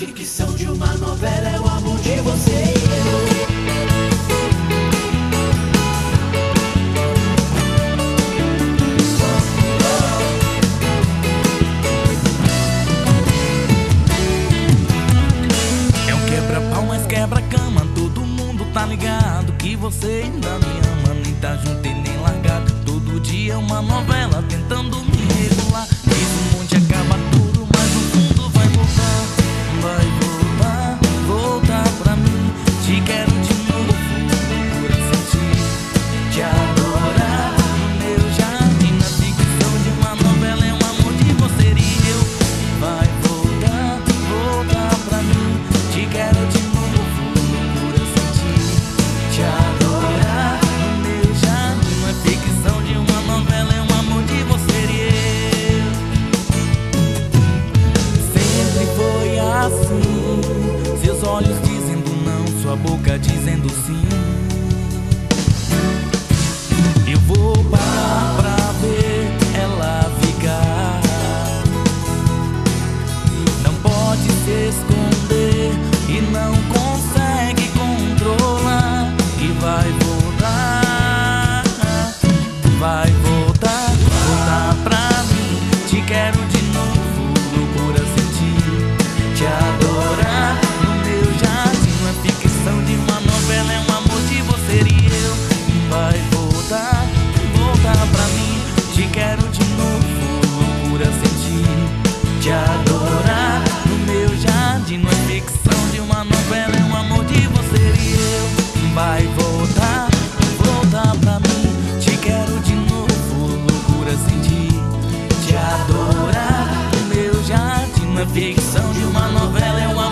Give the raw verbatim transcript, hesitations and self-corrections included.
ficção de uma novela é o amor de você e eu. Quebra-cama, todo mundo tá ligado que você ainda me ama, nem tá junto e nem largado. Todo dia uma novela tentando me regular. Diz um monte, acaba tudo, mas no fundo vai voltar. Vai voltar, voltar pra mim. Te quero de novo, por sentir, te adorar no meu jardim. Na ficção de uma novela é um amor de você e eu. Vai voltar, voltar pra mim. Te quero de novo, seus olhos dizendo não, sua boca dizendo sim. Eu vou parar pra ver ela ficar. Não pode se esconder e não consegue controlar. E vai voltar, vai voltar, voltar pra mim. Te quero de novo, loucura sentir, te adorar no meu jardim. Não é ficção de uma novela, é um amor de você e eu. Vai voltar, voltar pra mim. Te quero de novo, loucura sentir, te adorar no meu jardim. Não é ficção de uma novela, é um amor de você e eu. Vai voltar, voltar pra mim. Te quero de novo, loucura sentir, te adorar no meu jardim. Não é ficção de uma novela, é um